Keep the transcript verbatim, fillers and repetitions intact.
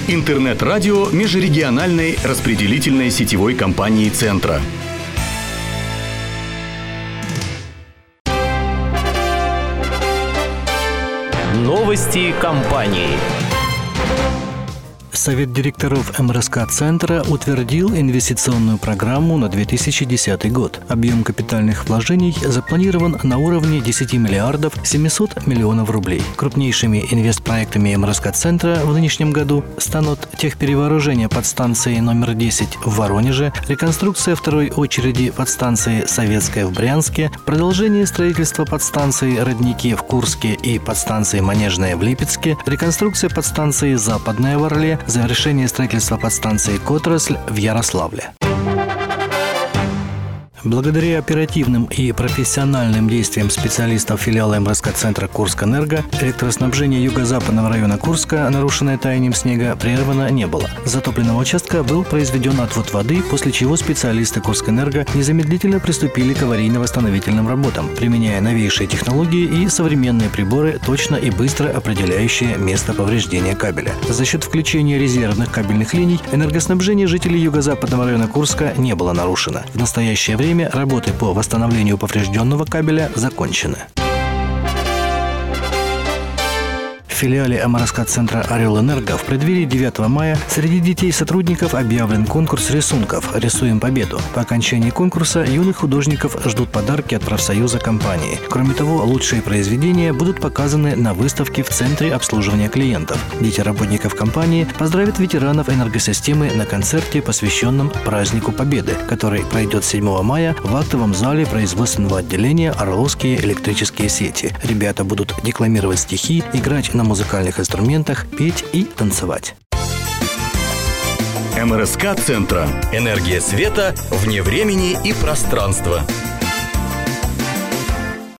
Интернет-радио межрегиональной распределительной сетевой компании «Центра». Новости компании. Совет директоров эм эр эс ка-центра утвердил инвестиционную программу на две тысячи десятый год. Объем капитальных вложений запланирован на уровне десять миллиардов семьсот миллионов рублей. Крупнейшими инвестпроектами эм эр эс ка-центра в нынешнем году станут техперевооружение подстанции номер десять в Воронеже, реконструкция второй очереди подстанции Советская в Брянске, продолжение строительства подстанции Родники в Курске и подстанции Манежная в Липецке, реконструкция подстанции Западная в Орле, завершение строительства подстанции Котрасль в Ярославле. Благодаря оперативным и профессиональным действиям специалистов филиала эм эр эс ка-центра «Курскэнерго» электроснабжение юго-западного района Курска, нарушенное таянием снега, прервано не было. С затопленного участка был произведен отвод воды, после чего специалисты «Курскэнерго» незамедлительно приступили к аварийно-восстановительным работам, применяя новейшие технологии и современные приборы, точно и быстро определяющие место повреждения кабеля. За счет включения резервных кабельных линий энергоснабжение жителей юго-западного района Курска не было нарушено. В настоящее время работы по восстановлению поврежденного кабеля закончены. В филиале эм эр эс ка-центра «Орел-Энерго» в преддверии девятого мая среди детей-сотрудников объявлен конкурс рисунков «Рисуем победу». По окончании конкурса юных художников ждут подарки от профсоюза компании. Кроме того, лучшие произведения будут показаны на выставке в Центре обслуживания клиентов. Дети работников компании поздравят ветеранов энергосистемы на концерте, посвященном празднику Победы, который пройдет седьмого мая в актовом зале производственного отделения «Орловские электрические сети». Ребята будут декламировать стихи, играть на музыкальных инструментах, петь и танцевать. эм эр эс ка-центра. Энергия света вне времени и пространства.